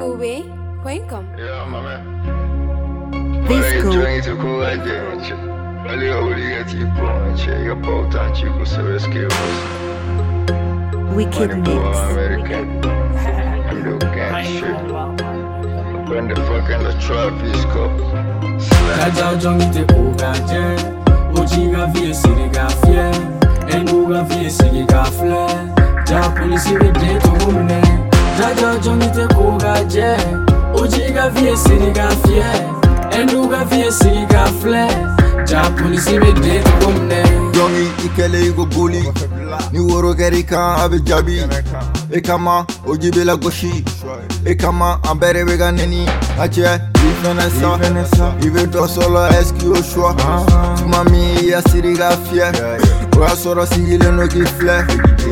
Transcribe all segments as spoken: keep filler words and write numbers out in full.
Kobe, welcome. Yeah, my man. This Olha, cool. joint com a gente. Olha, olha, tipo, chega pauta, tipo, seu skills. Wicked Money boy, Mix. American. I'm the gang shit. When the fuck in the trap is go. Jaja jongi te koga je, ojiga vie siri ga fie, enduga vie siri ga fle, ja polisi be de to mune. Jaja jongi te koga je, ojiga vie siri ga fie, enduga vie siri ga fle, ja polisi be de to mune. Jongi ikele igo goli ni woro gerika abe jabi e kama ojibe la goshi e kama ambere vega neni ache ifenesa ive to solo eski o choix mami ya siriga fier wa soro sigile no ki fle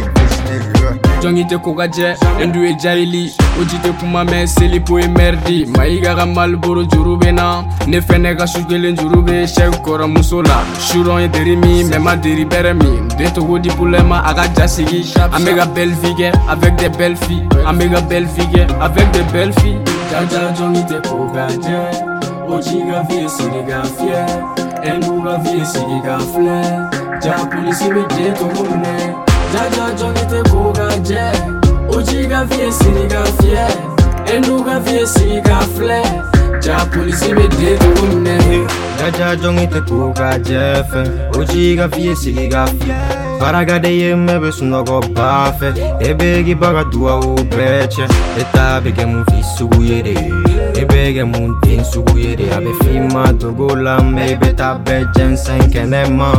Jongi te koga je, endu e jaili, oji te kuma me selipo e merdi, maiga ga malboro jurube na, ne fene ga shugele jurube, shek kora musola, shuron e derimi, mema deri beremi, de to godi pulema aga jasigi, amega belle fille avec des belles filles, amega belle fille avec des belles filles. Jaja jongi te koga je, oji ga vie siriga fie, endu ga vie siriga fle, ja polisi be de to mune. Jaja jongi te koga je, ojiga vie siriga fie, enduga vie siriga fle, ja polisi be de to mune. Jaja jongi te koga je fe, ojiga vie siriga fie, paraga de yemme be sunogo bafe, ebegi baga dua u breche, eta bege mu fisugu yere, ebege mu tin sugu yere, abe fima dogola me beta be jensen kenema.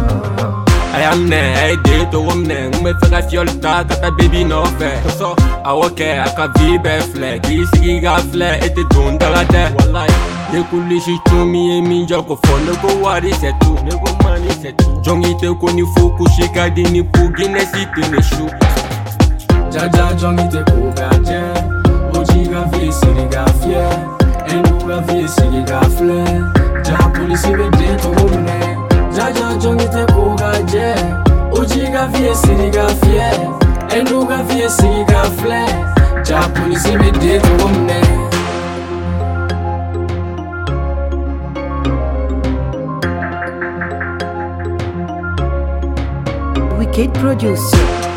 I am ne, I did to woman, me fega fiolta, tata baby no fe. So, I walk a vibe flag, easy ga flag, et the don dalade. Wallahi, the coolish to me and me joko for no go what is it to, no go money set to. Jongi te koni fuku shika dini pugine sit in the shoe. Jaja jongi te koga je, ojiga vie siriga fie, enduga vie siriga fle, ja polisi be de to mune. Jaja jongi te koga je, ojiga vie siriga fie, enduga vie siriga fle, ja polisi be de to mune. Wicked producer.